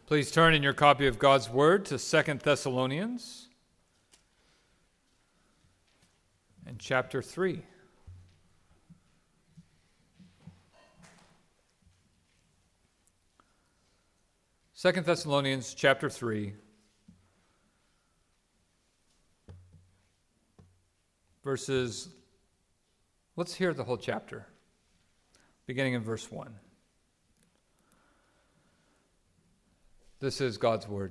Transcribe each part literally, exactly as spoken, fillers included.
Please turn in your copy of God's Word to Second Thessalonians and chapter three. Second Thessalonians chapter three, verses, let's hear the whole chapter, beginning in verse one. This is God's word.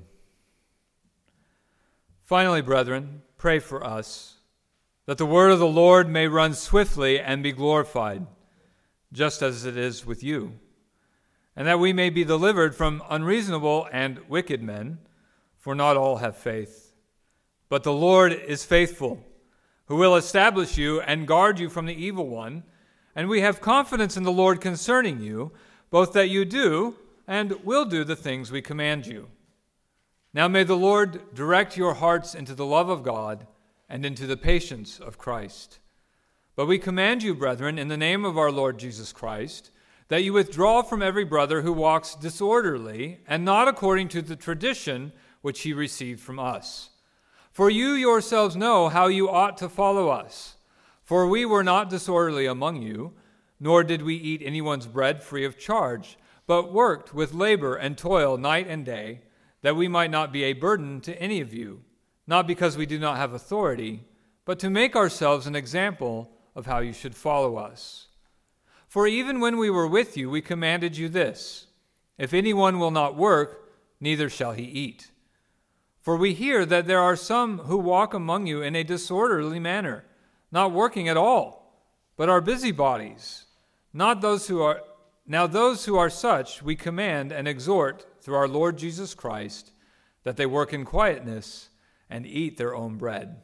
Finally, brethren, pray for us, that the word of the Lord may run swiftly and be glorified, just as it is with you, and that we may be delivered from unreasonable and wicked men, for not all have faith. But the Lord is faithful, who will establish you and guard you from the evil one, and we have confidence in the Lord concerning you, both that you do and will do the things we command you. Now may the Lord direct your hearts into the love of God and into the patience of Christ. But we command you, brethren, in the name of our Lord Jesus Christ, that you withdraw from every brother who walks disorderly and not according to the tradition which he received from us. For you yourselves know how you ought to follow us. For we were not disorderly among you, nor did we eat anyone's bread free of charge, but worked with labor and toil night and day, that we might not be a burden to any of you, not because we do not have authority, but to make ourselves an example of how you should follow us. For even when we were with you, we commanded you this: if anyone will not work, neither shall he eat. For we hear that there are some who walk among you in a disorderly manner, not working at all, but are busybodies. Not those who are Now those who are such we command and exhort through our Lord Jesus Christ, that they work in quietness and eat their own bread.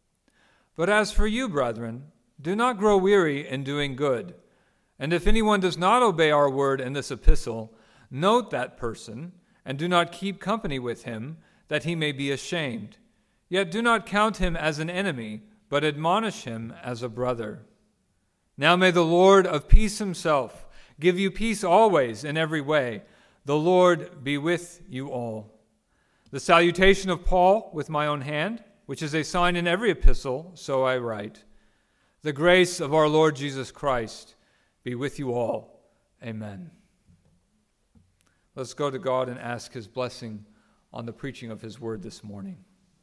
But as for you, brethren, do not grow weary in doing good. And if anyone does not obey our word in this epistle, note that person, and do not keep company with him, that he may be ashamed. Yet do not count him as an enemy, but admonish him as a brother. Now may the Lord of peace himself give you peace always in every way. The Lord be with you all. The salutation of Paul with my own hand, which is a sign in every epistle, so I write. The grace of our Lord Jesus Christ be with you all. Amen. Let's go to God and ask his blessing on the preaching of his word this morning.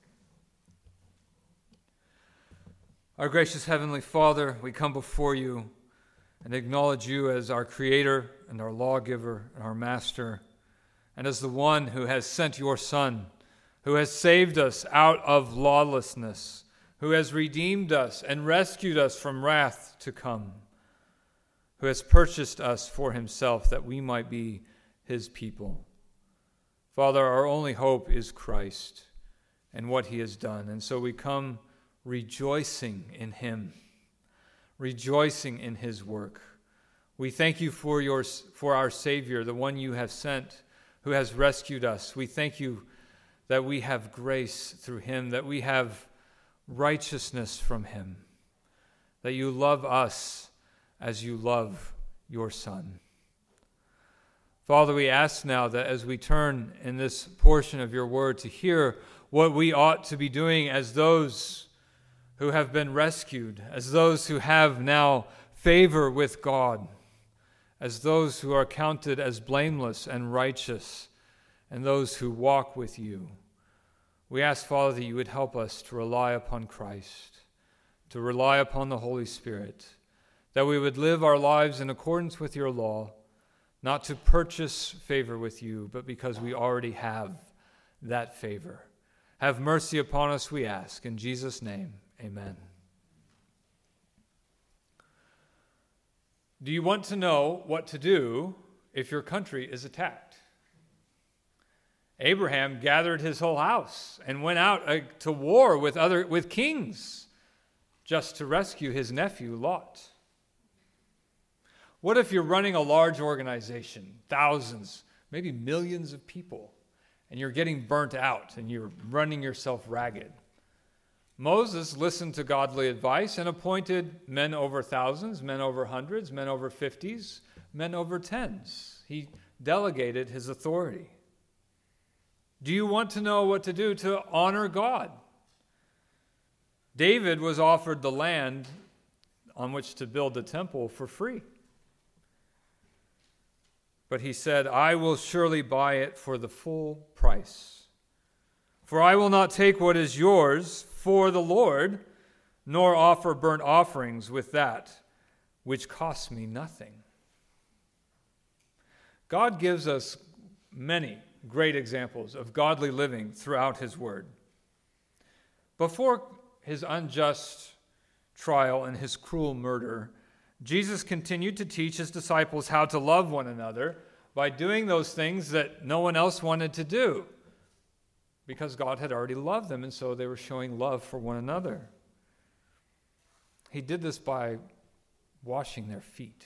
Our gracious Heavenly Father, we come before you and acknowledge you as our Creator and our lawgiver and our Master, and as the one who has sent your Son, who has saved us out of lawlessness, who has redeemed us and rescued us from wrath to come, who has purchased us for himself that we might be his people. Father, our only hope is Christ and what he has done, and so we come rejoicing in him, rejoicing in his work. We thank you for your for our Savior, the one you have sent, who has rescued us. We thank you that we have grace through him, that we have righteousness from him, that you love us as you love your Son. Father, we ask now that as we turn in this portion of your word to hear what we ought to be doing as those who have been rescued, as those who have now favor with God, as those who are counted as blameless and righteous, and those who walk with you. We ask, Father, that you would help us to rely upon Christ, to rely upon the Holy Spirit, that we would live our lives in accordance with your law, not to purchase favor with you, but because we already have that favor. Have mercy upon us, we ask. In Jesus' name, amen. Do you want to know what to do if your country is attacked? Abraham gathered his whole house and went out uh, to war with other with kings just to rescue his nephew Lot. What if you're running a large organization, thousands, maybe millions of people, and you're getting burnt out and you're running yourself ragged? Moses listened to godly advice and appointed men over thousands, men over hundreds, men over fifties, men over tens. He delegated his authority. Do you want to know what to do to honor God? David was offered the land on which to build the temple for free. But he said, I will surely buy it for the full price. For I will not take what is yours for the Lord, nor offer burnt offerings with that which costs me nothing. God gives us many great examples of godly living throughout his word. Before his unjust trial and his cruel murder, Jesus continued to teach his disciples how to love one another by doing those things that no one else wanted to do, because God had already loved them, and so they were showing love for one another. He did this by washing their feet.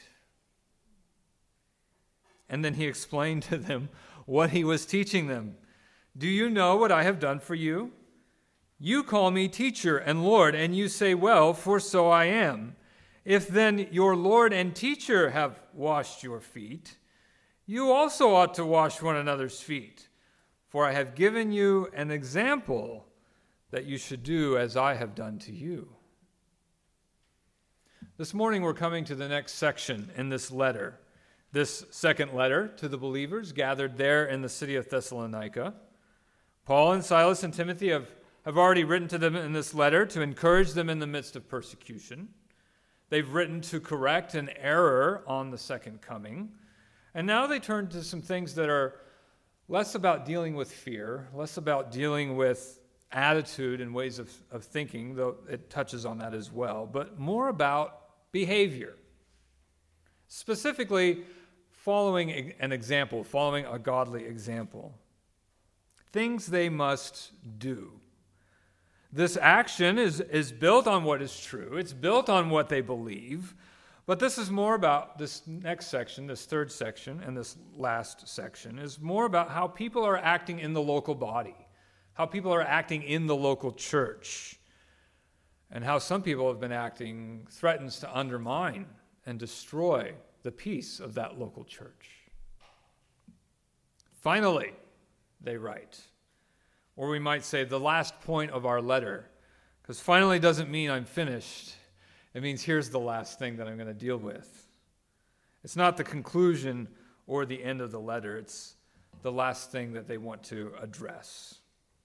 And then he explained to them what he was teaching them. Do you know what I have done for you? You call me teacher and Lord, and you say, well, for so I am. If then your Lord and teacher have washed your feet, you also ought to wash one another's feet. For I have given you an example that you should do as I have done to you. This morning we're coming to the next section in this letter. This second letter to the believers gathered there in the city of Thessalonica. Paul and Silas and Timothy have, have already written to them in this letter to encourage them in the midst of persecution. They've written to correct an error on the second coming. And now they turn to some things that are less about dealing with fear, less about dealing with attitude and ways of, of thinking, though it touches on that as well, but more about behavior. Specifically, following an example, following a godly example. Things they must do. This action is, is built on what is true. It's built on what they believe. But this is more about, this next section, this third section, and this last section, is more about how people are acting in the local body, how people are acting in the local church, and how some people have been acting threatens to undermine and destroy the peace of that local church. Finally, they write, or we might say the last point of our letter, because finally doesn't mean I'm finished. It means here's the last thing that I'm going to deal with. It's not the conclusion or the end of the letter. It's the last thing that they want to address.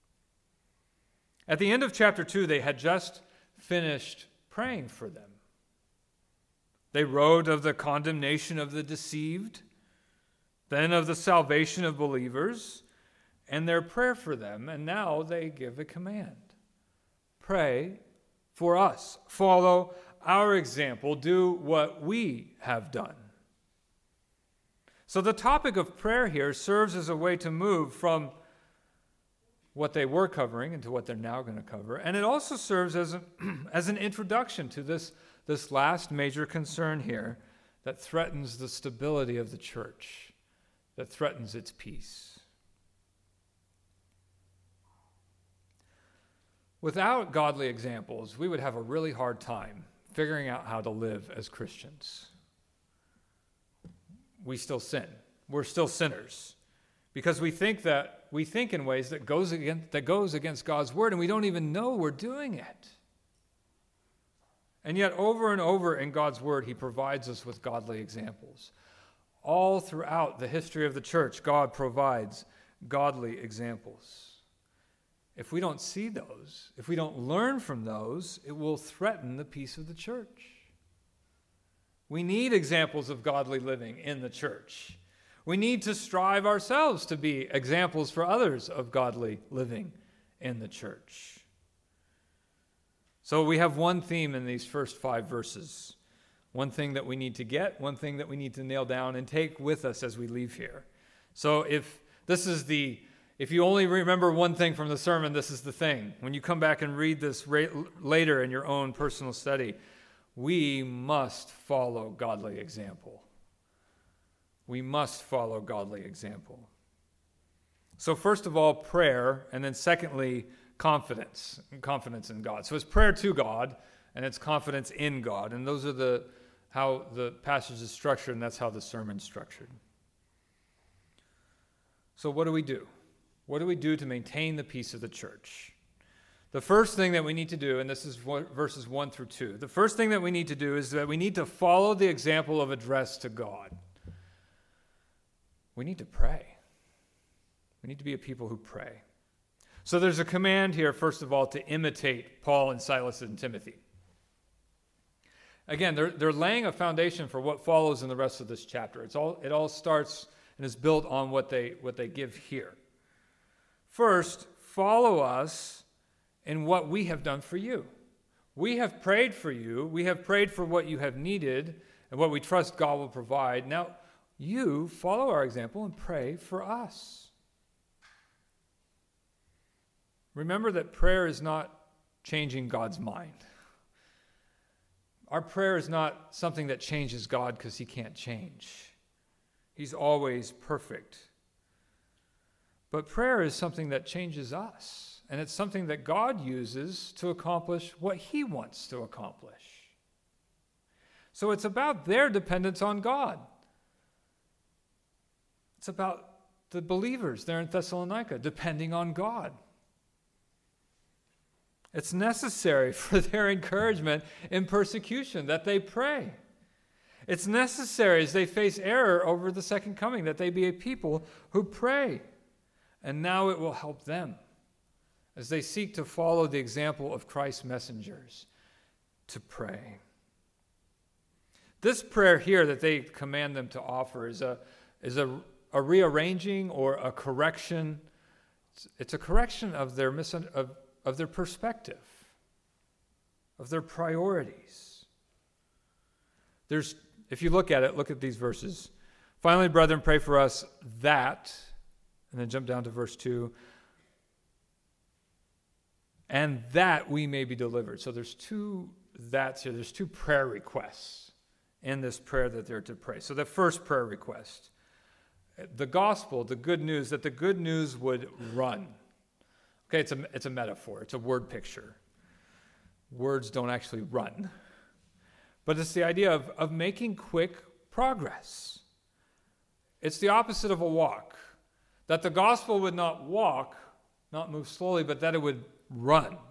At the end of chapter two, they had just finished praying for them. They wrote of the condemnation of the deceived, then of the salvation of believers, and their prayer for them, and now they give a command. Pray for us. Follow our example. Do what we have done. So the topic of prayer here serves as a way to move from what they were covering into what they're now going to cover. And it also serves as, a, as an introduction to this, this last major concern here that threatens the stability of the church, that threatens its peace. Without godly examples, we would have a really hard time figuring out how to live as Christians. We still sin. We're still sinners because we think that we think in ways that goes against, that goes against God's word, and we don't even know we're doing it. And yet, over and over in God's word, he provides us with godly examples. All throughout the history of the church, God provides godly examples. If we don't see those, if we don't learn from those, it will threaten the peace of the church. We need examples of godly living in the church. We need to strive ourselves to be examples for others of godly living in the church. So we have one theme in these first five verses. One thing that we need to get, one thing that we need to nail down and take with us as we leave here. So if this is the, if you only remember one thing from the sermon, this is the thing. When you come back and read this ra- later in your own personal study, we must follow godly example. We must follow godly example. So first of all, prayer, and then secondly, confidence, confidence in God. So it's prayer to God, and it's confidence in God, and those are the how the passage is structured, and that's how the sermon's structured. So what do we do? what do we do to maintain the peace of the church? The first thing that we need to do, and this is verses one through two, the first thing that we need to do is that we need to follow the example of address to God. We need to pray. We need to be a people who pray. So there's a command here, first of all, to imitate Paul and Silas and Timothy. Again, they're, they're laying a foundation for what follows in the rest of this chapter. It's all, it all starts and is built on what they, what they give here. First, follow us in what we have done for you. We have prayed for you. We have prayed for what you have needed and what we trust God will provide. Now, you follow our example and pray for us. Remember that prayer is not changing God's mind. Our prayer is not something that changes God because he can't change. He's always perfect. But prayer is something that changes us, and it's something that God uses to accomplish what he wants to accomplish. So it's about their dependence on God. It's about the believers there in Thessalonica depending on God. It's necessary for their encouragement in persecution that they pray. It's necessary as they face error over the second coming that they be a people who pray. And now it will help them as they seek to follow the example of Christ's messengers to pray. This prayer here that they command them to offer is a, is a, a rearranging or a correction. It's, it's a correction of their misun- of, of their perspective, of their priorities. There's, if you look at it, look at these verses. Finally, brethren, pray for us that, and then jump down to verse two, and that we may be delivered. So there's two that's here. There's two prayer requests in this prayer that they're to pray. So the first prayer request, the gospel, the good news, that the good news would run. Okay, it's a, it's a metaphor. It's a word picture. Words don't actually run. But it's the idea of, of making quick progress. It's the opposite of a walk. That the gospel would not walk, not move slowly, but that it would run. Do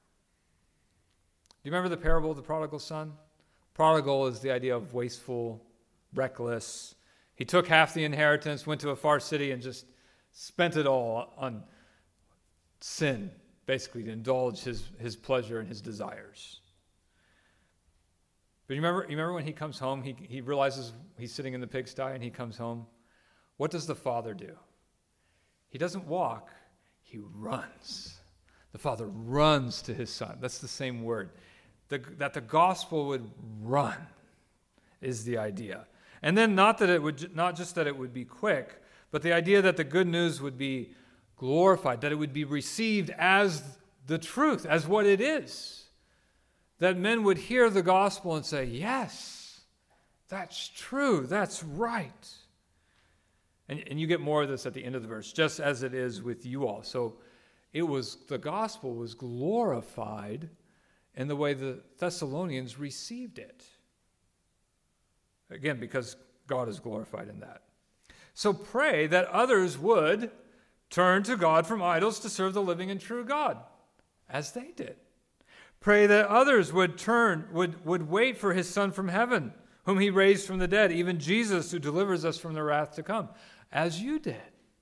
you remember the parable of the prodigal son? Prodigal is the idea of wasteful, reckless. He took half the inheritance, went to a far city, and just spent it all on sin, basically, to indulge his, his pleasure and his desires. But you remember, you remember when he comes home, he, he realizes he's sitting in the pigsty, and he comes home. What does the father do? He doesn't walk, he runs. The father runs to his son. That's the same word. The, that the gospel would run is the idea. And then not that it would, not just that it would be quick, but the idea that the good news would be glorified, that it would be received as the truth, as what it is. That men would hear the gospel and say, yes, that's true, that's right. And, and you get more of this at the end of the verse, just as it is with you all. So it was, the gospel was glorified in the way the Thessalonians received it. Again, because God is glorified in that. So pray that others would turn to God from idols to serve the living and true God, as they did. Pray that others would turn, would, would wait for his Son from heaven, whom he raised from the dead, even Jesus who delivers us from the wrath to come, as you did.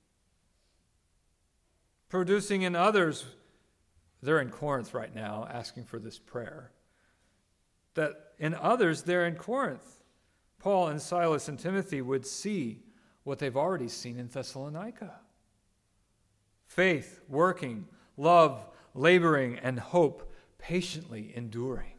Producing in others, they're in Corinth right now asking for this prayer, that in others, they're in Corinth, Paul and Silas and Timothy would see what they've already seen in Thessalonica. Faith, working, love, laboring, and hope, patiently enduring.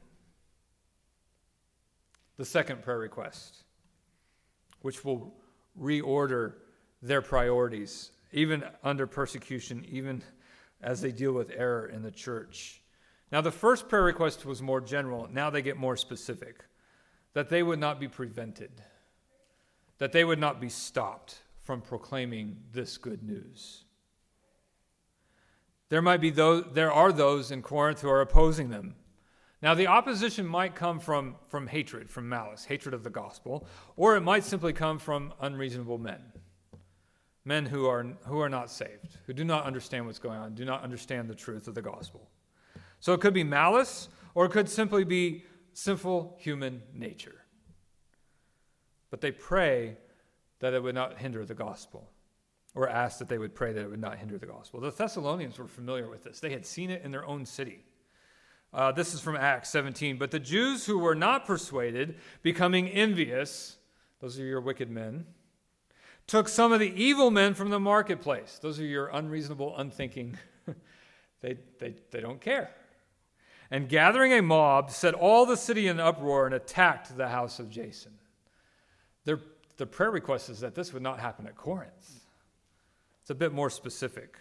The second prayer request, which will reorder their priorities, even under persecution, even as they deal with error in the church. Now, the first prayer request was more general. Now they get more specific. That they would not be prevented. That they would not be stopped from proclaiming this good news. There might be those, there are those in Corinth who are opposing them. Now, the opposition might come from, from hatred, from malice, hatred of the gospel, or it might simply come from unreasonable men. men who are, who are not saved, who do not understand what's going on, do not understand the truth of the gospel. So it could be malice, or it could simply be sinful human nature. But they pray that it would not hinder the gospel, or ask that they would pray that it would not hinder the gospel. The Thessalonians were familiar with this. They had seen it in their own city. Uh, this is from Acts seventeen. But the Jews who were not persuaded, becoming envious, those are your wicked men, took some of the evil men from the marketplace. Those are your unreasonable, unthinking. they, they, they don't care. And gathering a mob, set all the city in uproar and attacked the house of Jason. Their, their prayer request is that this would not happen at Corinth. It's a bit more specific.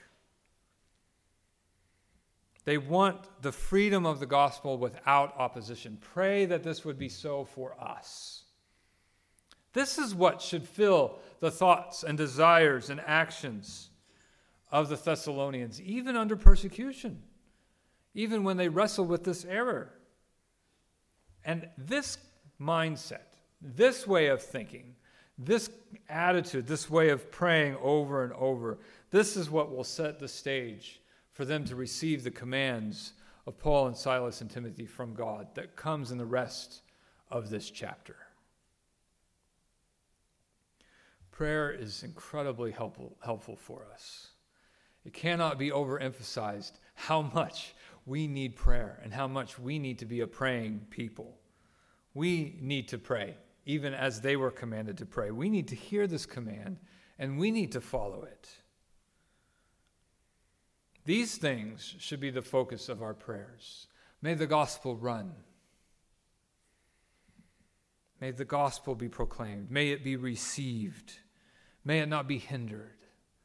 They want the freedom of the gospel without opposition. Pray that this would be so for us. This is what should fill the thoughts and desires and actions of the Thessalonians, even under persecution, even when they wrestle with this error. And this mindset, this way of thinking, this attitude, this way of praying over and over, this is what will set the stage for them to receive the commands of Paul and Silas and Timothy from God that comes in the rest of this chapter. Prayer is incredibly helpful, helpful for us. It cannot be overemphasized how much we need prayer and how much we need to be a praying people. We need to pray, even as they were commanded to pray. We need to hear this command, and we need to follow it. These things should be the focus of our prayers. May the gospel run. May the gospel be proclaimed. May it be received. May it not be hindered.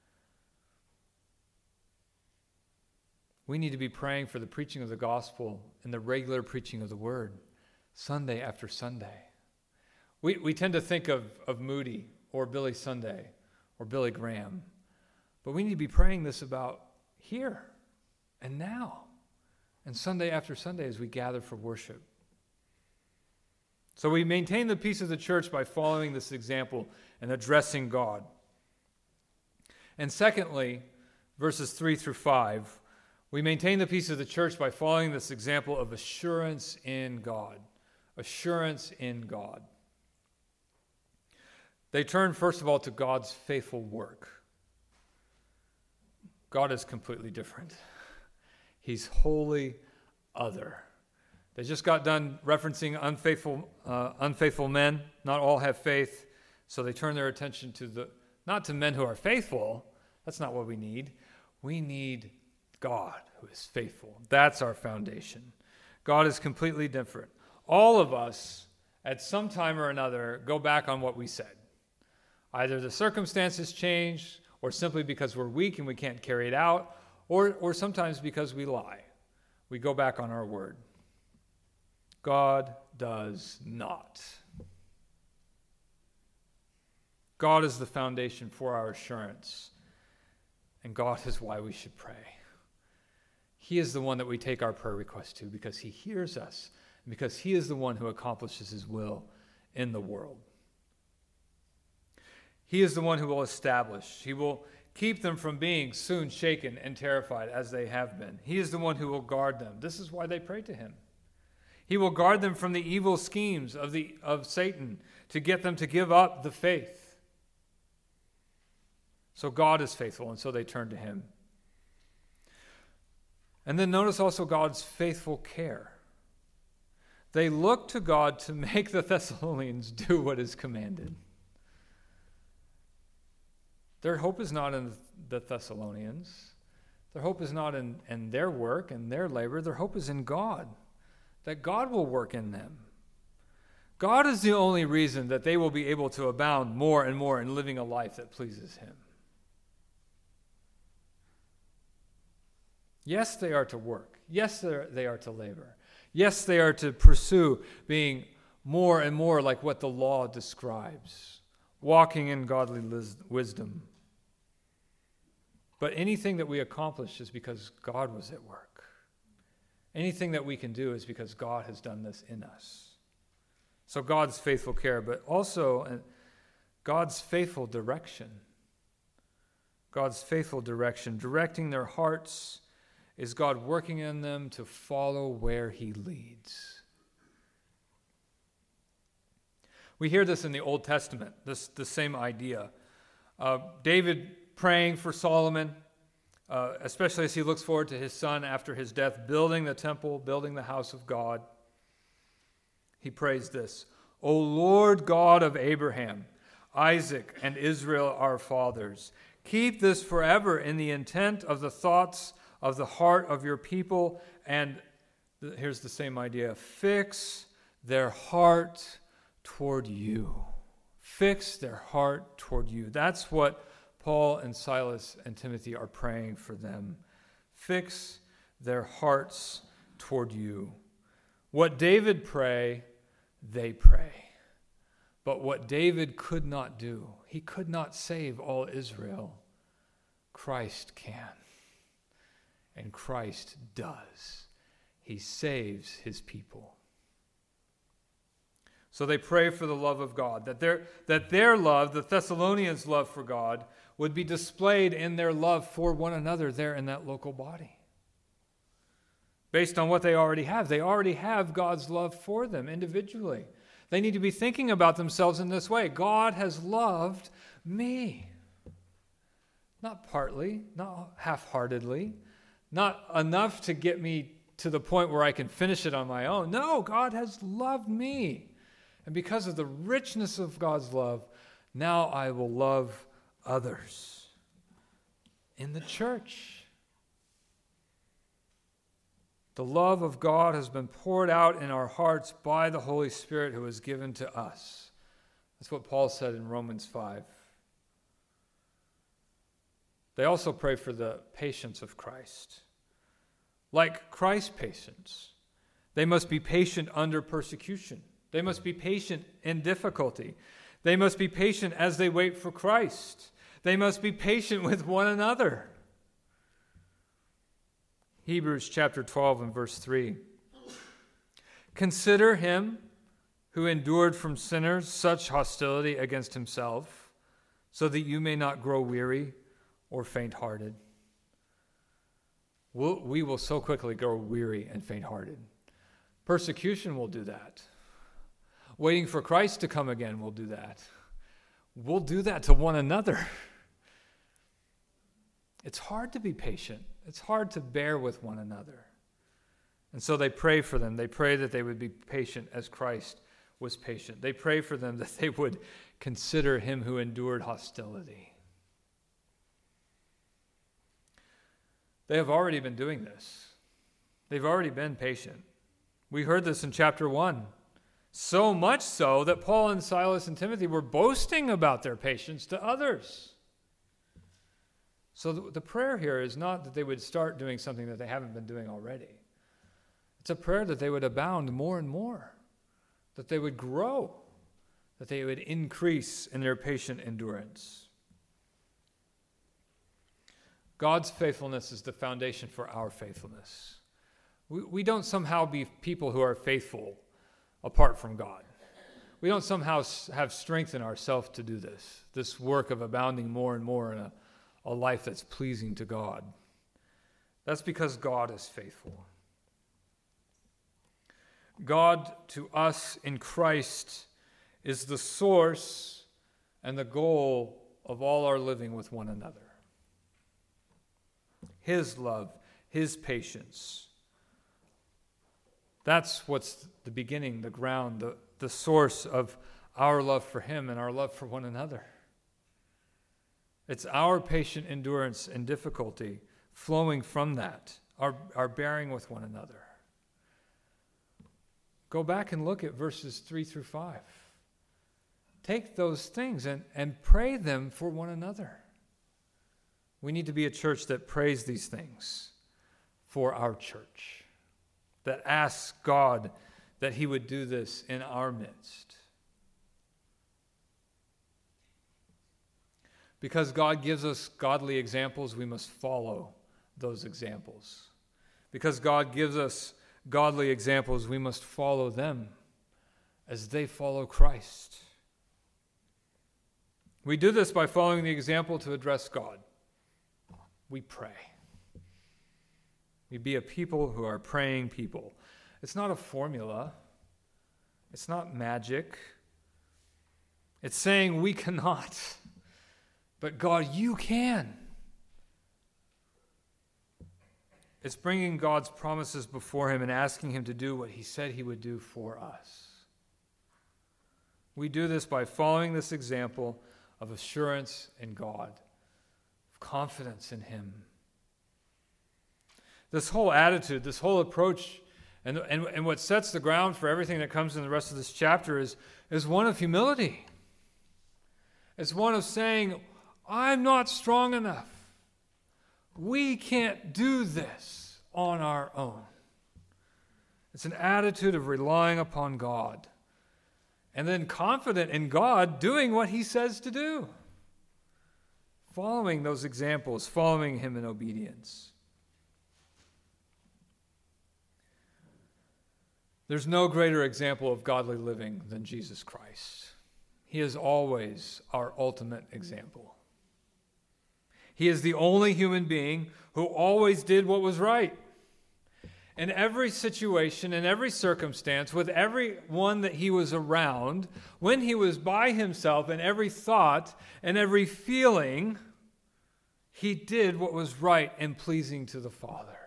We need to be praying for the preaching of the gospel and the regular preaching of the word, Sunday after Sunday. We we tend to think of, of Moody or Billy Sunday or Billy Graham, but we need to be praying this about here and now and Sunday after Sunday as we gather for worship. So we maintain the peace of the church by following this example and addressing God. And secondly, verses three through five, we maintain the peace of the church by following this example of assurance in God. Assurance in God. They turn, first of all, to God's faithful work. God is completely different. He's wholly other. They just got done referencing unfaithful, uh, unfaithful men. Not all have faith, so they turn their attention to the not to men who are faithful. That's not what we need. We need God who is faithful. That's our foundation. God is completely different. All of us, at some time or another, go back on what we said. Either the circumstances change, or simply because we're weak and we can't carry it out, or, or sometimes because we lie. We go back on our word. God does not. God is the foundation for our assurance, and God is why we should pray. He is the one that we take our prayer request to because he hears us, and because he is the one who accomplishes his will in the world. He is the one who will establish. He will keep them from being soon shaken and terrified as they have been. He is the one who will guard them. This is why they pray to him. He will guard them from the evil schemes of, the, of Satan to get them to give up the faith. So God is faithful, and so they turn to him. And then notice also God's faithful care. They look to God to make the Thessalonians do what is commanded. Their hope is not in the Thessalonians. Their hope is not in, in their work and their labor. Their hope is in God, that God will work in them. God is the only reason that they will be able to abound more and more in living a life that pleases him. Yes, they are to work. Yes, they are to labor. Yes, they are to pursue being more and more like what the law describes, walking in godly wisdom. But anything that we accomplish is because God was at work. Anything that we can do is because God has done this in us. So God's faithful care, but also God's faithful direction. God's faithful direction, directing their hearts, is God working in them to follow where he leads. We hear this in the Old Testament, this the same idea. Uh, David praying for Solomon, uh, especially as he looks forward to his son after his death, building the temple, building the house of God. He prays this, O Lord God of Abraham, Isaac, and Israel our fathers, keep this forever in the intent of the thoughts of the heart of your people. And th- here's the same idea. Fix their heart toward you. Fix their heart toward you. That's what Paul and Silas and Timothy are praying for them. Fix their hearts toward you. What David pray, they pray. But what David could not do, he could not save all Israel. Christ can. And Christ does. He saves his people. So they pray for the love of God, that their, that their love, the Thessalonians' love for God, would be displayed in their love for one another there in that local body. Based on what they already have. They already have God's love for them individually. They need to be thinking about themselves in this way. God has loved me. Not partly, not half-heartedly, not enough to get me to the point where I can finish it on my own. No, God has loved me. And because of the richness of God's love, now I will love others in the church. The love of God has been poured out in our hearts by the Holy Spirit who is given to us. That's what Paul said in Romans five. They also pray for the patience of Christ. Like Christ's patience, they must be patient under persecution. They must be patient in difficulty. They must be patient as they wait for Christ. They must be patient with one another. Hebrews chapter twelve and verse three. Consider him who endured from sinners such hostility against himself, so that you may not grow weary or faint-hearted. We'll, we will so quickly grow weary and faint-hearted. Persecution will do that. Waiting for Christ to come again will do that. We'll do that to one another. It's hard to be patient. It's hard to bear with one another. And so they pray for them. They pray that they would be patient as Christ was patient. They pray for them that they would consider him who endured hostility. They have already been doing this. They've already been patient. We heard this in chapter one. So much so that Paul and Silas and Timothy were boasting about their patience to others. So the, the prayer here is not that they would start doing something that they haven't been doing already. It's a prayer that they would abound more and more, that they would grow, that they would increase in their patient endurance. God's faithfulness is the foundation for our faithfulness. We, we don't somehow be people who are faithful apart from God. We don't somehow have strength in ourselves to do this, this work of abounding more and more in a, a life that's pleasing to God. That's because God is faithful. God to us in Christ is the source and the goal of all our living with one another. His love, his patience. That's what's the beginning, the ground, the, the source of our love for him and our love for one another. It's our patient endurance and difficulty flowing from that, our, our bearing with one another. Go back and look at verses three through five. Take those things and, and pray them for one another. We need to be a church that prays these things for our church, that asks God that he would do this in our midst. Because God gives us godly examples, we must follow those examples. Because God gives us godly examples, we must follow them as they follow Christ. We do this by following the example to address God. we pray. We be a people who are praying people. It's not a formula. It's not magic. It's saying we cannot. But God, you can. It's bringing God's promises before him and asking him to do what he said he would do for us. We do this by following this example of assurance in God, of confidence in him. This whole attitude, this whole approach, and, and, and what sets the ground for everything that comes in the rest of this chapter is, is one of humility. It's one of saying, I'm not strong enough. We can't do this on our own. It's an attitude of relying upon God. And then confident in God doing what he says to do. Following those examples, following him in obedience. There's no greater example of godly living than Jesus Christ. He is always our ultimate example. He is the only human being who always did what was right. In every situation, in every circumstance, with everyone that he was around, when he was by himself, in every thought and every feeling, he did what was right and pleasing to the Father.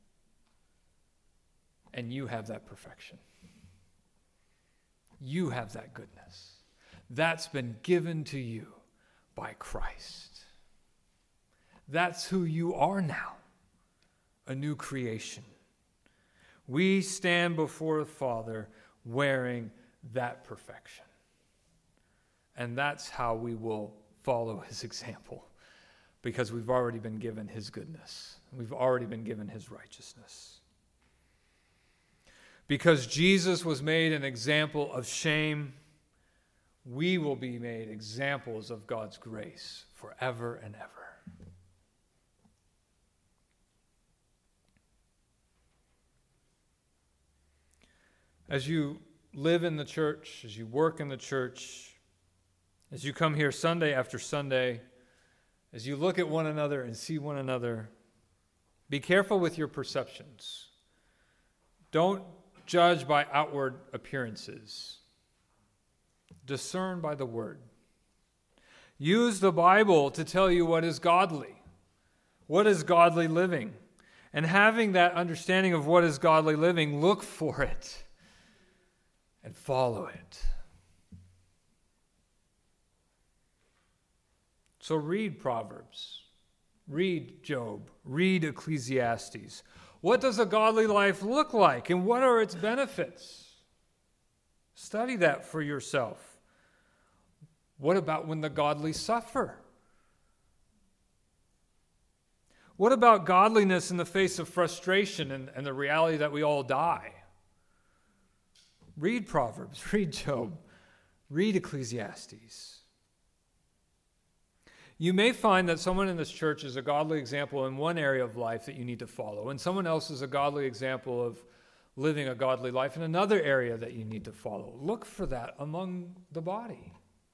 And you have that perfection. You have that goodness. That's been given to you by Christ. That's who you are now, a new creation. We stand before the Father wearing that perfection. And that's how we will follow his example, because we've already been given his goodness. We've already been given his righteousness. Because Jesus was made an example of shame, we will be made examples of God's grace forever and ever. As you live in the church, as you work in the church, as you come here Sunday after Sunday, as you look at one another and see one another, be careful with your perceptions. Don't judge by outward appearances. Discern by the Word. Use the Bible to tell you what is godly, what is godly living. And having that understanding of what is godly living, look for it. And follow it. So read Proverbs. Read Job. Read Ecclesiastes. What does a godly life look like? And what are its benefits? Study that for yourself. What about when the godly suffer? What about godliness in the face of frustration and, and the reality that we all die? Read Proverbs, read Job, read Ecclesiastes. You may find that someone in this church is a godly example in one area of life that you need to follow, and someone else is a godly example of living a godly life in another area that you need to follow. Look for that among the body.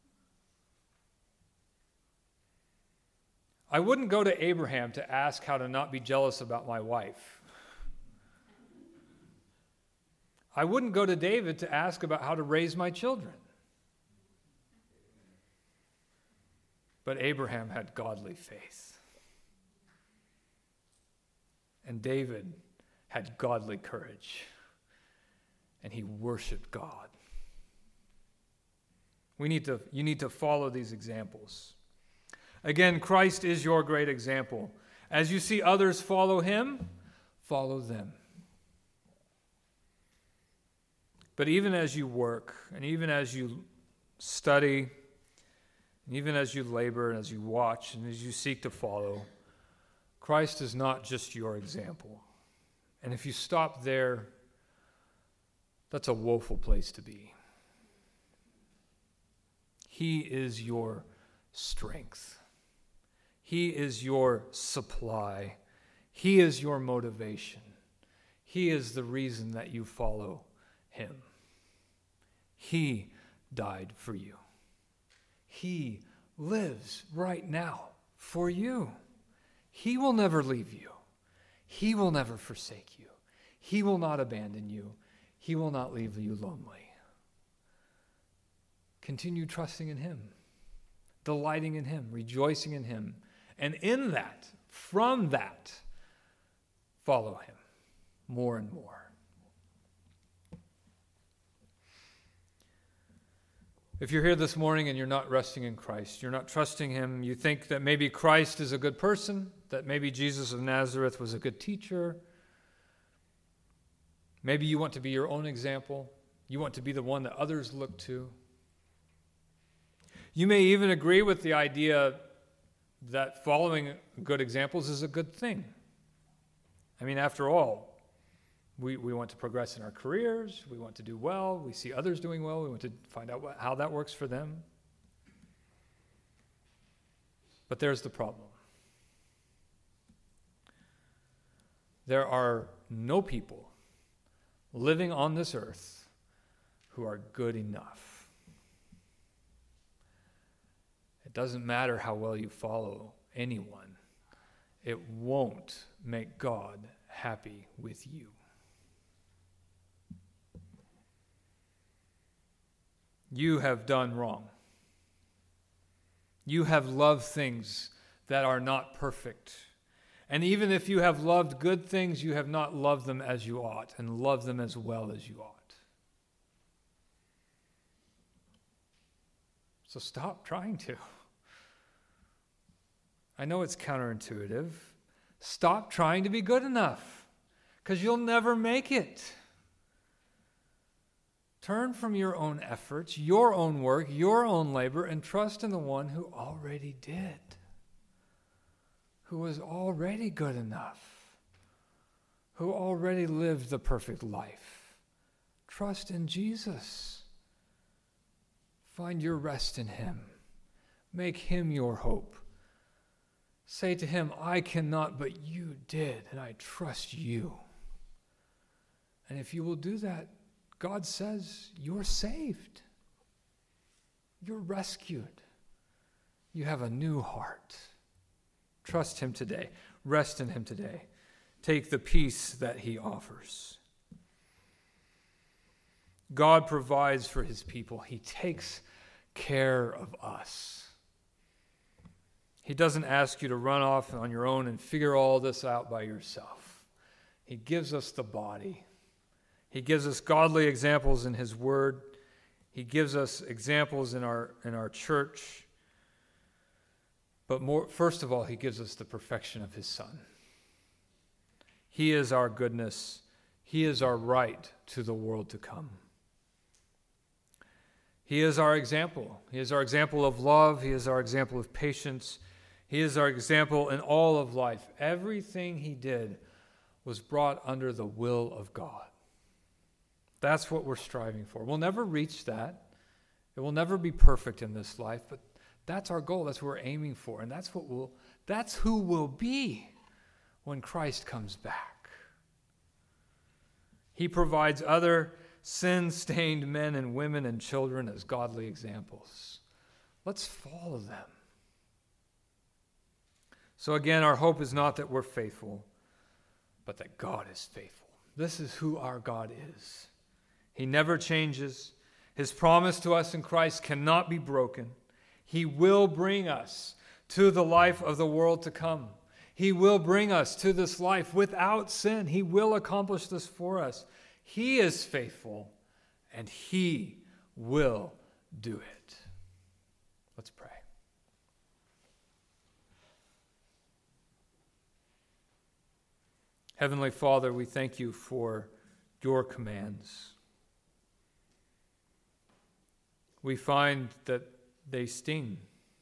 I wouldn't go to Abraham to ask how to not be jealous about my wife. I wouldn't go to David to ask about how to raise my children. But Abraham had godly faith. And David had godly courage. And he worshiped God. We need to, you need to follow these examples. Again, Christ is your great example. As you see others follow him, follow them. But even as you work, and even as you study, and even as you labor, and as you watch, and as you seek to follow, Christ is not just your example. And if you stop there, that's a woeful place to be. He is your strength. He is your supply. He is your motivation. He is the reason that you follow him. He died for you. He lives right now for you. He will never leave you. He will never forsake you. He will not abandon you. He will not leave you lonely. Continue trusting in him, delighting in him, rejoicing in him. And in that, from that, follow him more and more. If you're here this morning and you're not resting in Christ, you're not trusting him, you think that maybe Christ is a good person, that maybe Jesus of Nazareth was a good teacher, maybe you want to be your own example, you want to be the one that others look to. You may even agree with the idea that following good examples is a good thing. I mean, after all, We we want to progress in our careers. We want to do well. We see others doing well. We want to find out what, how that works for them. But there's the problem. There are no people living on this earth who are good enough. It doesn't matter how well you follow anyone. It won't make God happy with you. You have done wrong. You have loved things that are not perfect. And even if you have loved good things, you have not loved them as you ought and loved them as well as you ought. So stop trying to. I know it's counterintuitive. Stop trying to be good enough, because you'll never make it. Turn from your own efforts, your own work, your own labor, and trust in the one who already did, who was already good enough, who already lived the perfect life. Trust in Jesus. Find your rest in him. Make him your hope. Say to him, I cannot, but you did, and I trust you. And if you will do that, God says you're saved. You're rescued. You have a new heart. Trust him today. Rest in him today. Take the peace that he offers. God provides for his people. He takes care of us. He doesn't ask you to run off on your own and figure all this out by yourself. He gives us the body. He gives us godly examples in his word. He gives us examples in our in our church. But more, first of all, he gives us the perfection of his Son. He is our goodness. He is our right to the world to come. He is our example. He is our example of love. He is our example of patience. He is our example in all of life. Everything he did was brought under the will of God. That's what we're striving for. We'll never reach that. It will never be perfect in this life, but that's our goal. That's what we're aiming for. And that's what we'll, that's who we'll be when Christ comes back. He provides other sin-stained men and women and children as godly examples. Let's follow them. So again, our hope is not that we're faithful, but that God is faithful. This is who our God is. He never changes. His promise to us in Christ cannot be broken. He will bring us to the life of the world to come. He will bring us to this life without sin. He will accomplish this for us. He is faithful, and he will do it. Let's pray. Heavenly Father, we thank you for your commands. We find that they sting,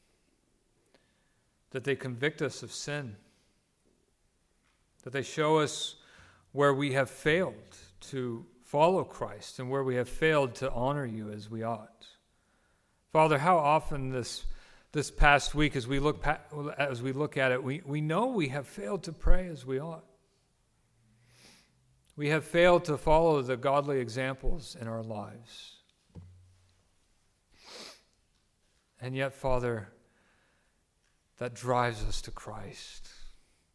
that they convict us of sin, that they show us where we have failed to follow Christ and where we have failed to honor you as we ought. Father, how often this this past week, as we look as we look at it, we, we know we have failed to pray as we ought. We have failed to follow the godly examples in our lives. And yet, Father, that drives us to Christ.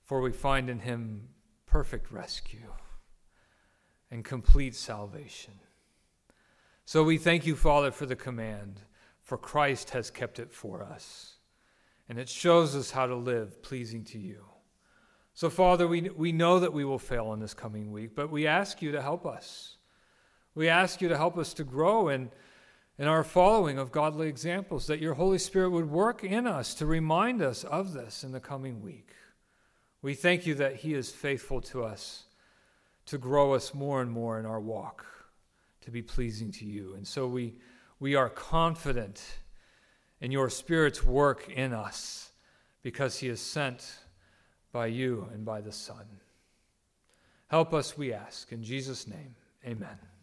for we find in him perfect rescue and complete salvation. So we thank you, Father, for the command, for Christ has kept it for us, and it shows us how to live pleasing to you. So, Father, we, we know that we will fail in this coming week, but we ask you to help us. We ask you to help us to grow in, in our following of godly examples, that your Holy Spirit would work in us to remind us of this in the coming week. We thank you that he is faithful to us, to grow us more and more in our walk, to be pleasing to you. And so we, we are confident in your Spirit's work in us, because he is sent by you and by the Son. Help us, we ask. In Jesus' name, amen.